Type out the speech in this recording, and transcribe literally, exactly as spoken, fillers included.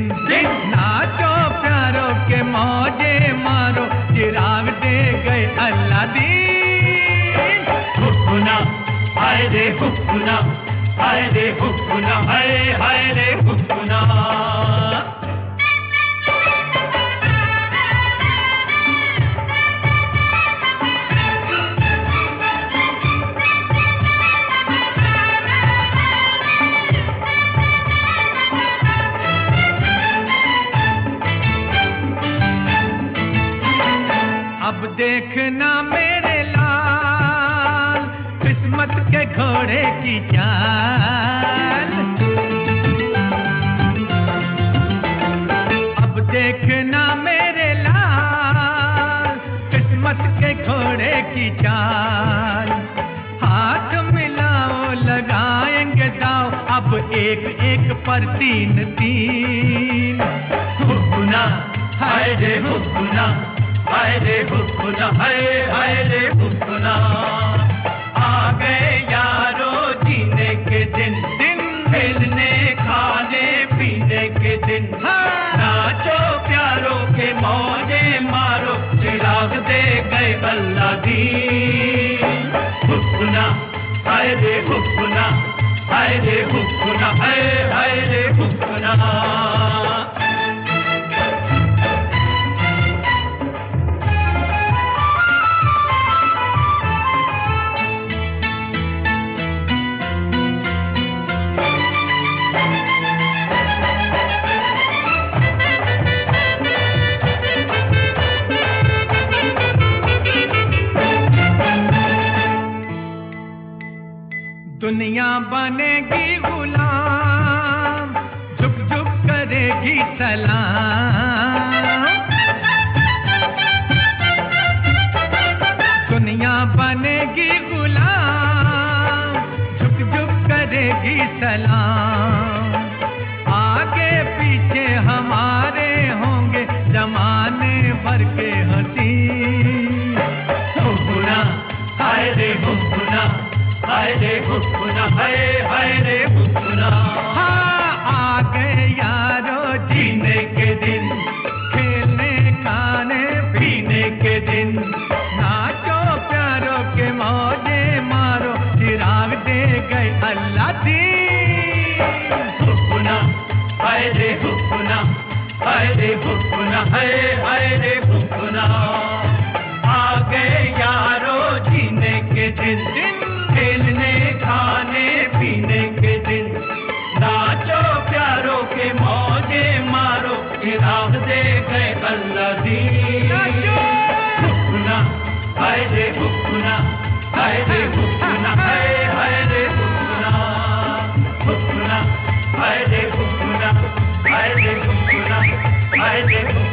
दिन नाचो प्यारो के मौजे मारो चिराग दे गए अल्लाह दीन। हुक्कुना हाय रे हुक्कुना हाय रे हुक्कुना हाय हाय रे हुक्कुना। अब देखना मेरे लाल किस्मत के घोड़े की चाल। अब देखना मेरे लाल किस्मत के घोड़े की चाल। हाथ मिलाओ लगाएंगे दाव अब एक एक पर तीन तीन। हुक्कुना हाय रे हुक्कुना हाय रे हुक्कुना हाय हाय रे हुक्कुना। आ गए यारो जीने के दिन दिन खेलने खाने पीने के दिन। नाचो प्यारो के मौजे मारो चिराग दे गए अल्लाह दीन। हुक्कुना हाय रे हुक्कुना हाय रे हुक्कुना हाय हाय रे हुक्कुना। दुनिया बनेगी गुलाम झुक झुक करेगी सलाम। दुनिया बनेगी गुलाम झुक झुक करेगी सलाम। आगे पीछे हमारे होंगे जमाने भर के हसीन। हुक्कुना हाय रे हुक्कुना हाय रे हुक्कुना हाय हाय रे हुक्कुना। हाँ आ गए यारो जीने के दिन खेलने खाने पीने के दिन। नाचो प्यारो के मौजे मारो चिराग दे गए अल्लाह दीन। हुक्कुना हाय रे हुक्कुना हाय रे हुक्कुना हाय हाय रे हुक्कुना। आ गए यारो जीने के दिन दिन खेलने खाने पीने के दिन। नाचो प्यारो के मौजे मारो चिराग दे गए अल्लाह दीन। हुक्कुना हाय रे हुक्कुना हाय रे हुक्कुना हाय हाय रे हुक्कुना। हुक्कुना हाय रे हुक्कुना हाय रे हुक्कुना हाय रे हुक्कुना।